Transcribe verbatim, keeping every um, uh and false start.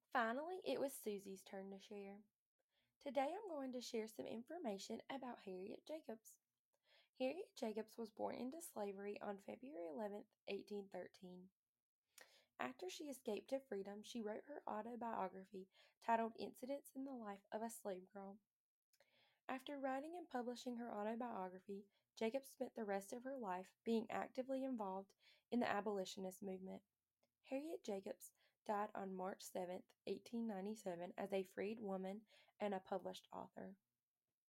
Finally, it was Susie's turn to share. Today I'm going to share some information about Harriet Jacobs. Harriet Jacobs was born into slavery on February eleventh, eighteen thirteen. After she escaped to freedom, she wrote her autobiography titled Incidents in the Life of a Slave Girl. After writing and publishing her autobiography, Jacobs spent the rest of her life being actively involved in the abolitionist movement. Harriet Jacobs died on March seventh, eighteen ninety-seven, as a freed woman and a published author.